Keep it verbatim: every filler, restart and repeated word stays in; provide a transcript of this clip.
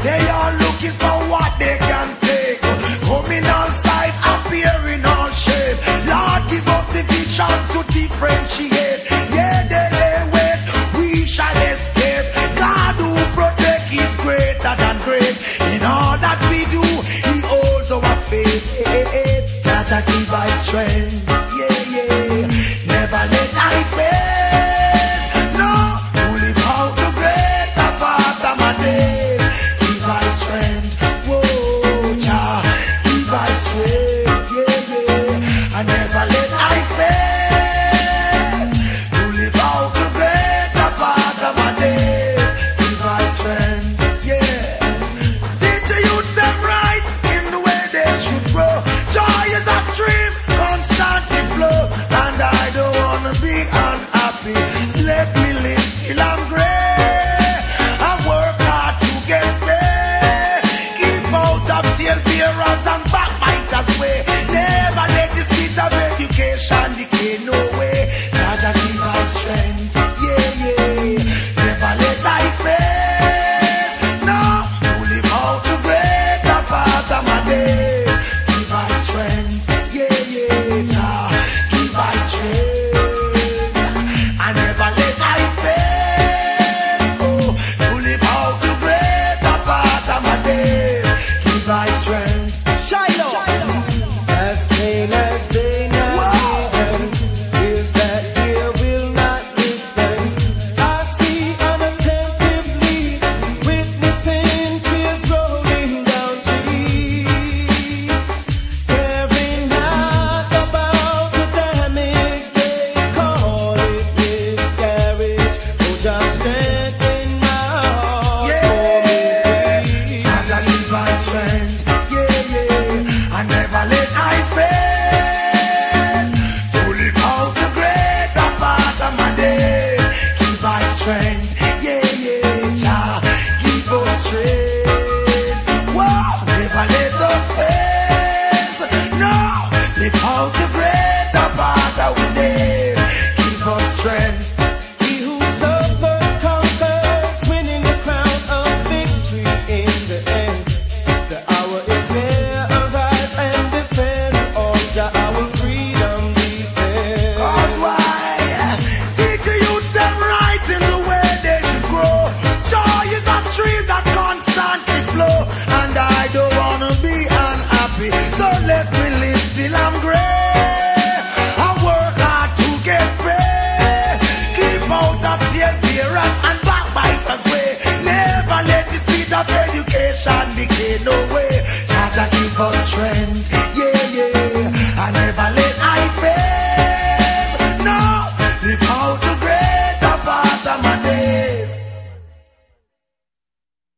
They are looking for what they can take. Come in all size, appear in all shape. Lord, give us the vision to differentiate. Yeah, they, they wait, we shall escape. God who protect is greater than great. In all that we do, He holds our faith. Jah Jah give us strength. Yeah, yeah. Never let I face. No, to live out the greater part of my days. Give us strength. Whoa, Jah, give us strength. Yeah, yeah. I never let I fail. To live out the greater part of my days. Give us strength. Yeah. Teach the youth them right in the way they should grow. Joy is a stream, constantly flow. And I don't wanna be unhappy. Let me live till I'm gray. I work hard to get paid. Keep out of tailbearers and backbiters way. Never let the seed of education decay, no way. Jah Jah give us strength, yeah, yeah. Never let I face. No, to live out the greater part of my days. Give us strength, yeah, yeah. Jah, give us strength. I never let I face. Oh, to live out the greater part of my days. Give us strength. Shiloh. As plain as day night is that ear will not listen. I see unattentively, witnessing tears rolling down cheeks, caring not about the damage. They call it miscarriage. Oh, just strengthen my heart for me, please. Jah Jah give us strength, yeah, yeah. I never let I face. To live out the greater part of my days. Give us strength, yeah, yeah. Jah, give us strength. Whoa, never let us face. No, live out the greater part of our days. Give us strength. He who suffers conquers, winning the crown of victory in the end. The hour is near, arise and defend all Jah our freedom defend. Cause why? Teach the youths them right in the way they should grow. Joy is a stream that constantly flow. And I don't wanna be unhappy. So let me live till I'm gray. I work hard to get paid. Keep out of tailbearers and backbiters way. Never let the seed of education decay, no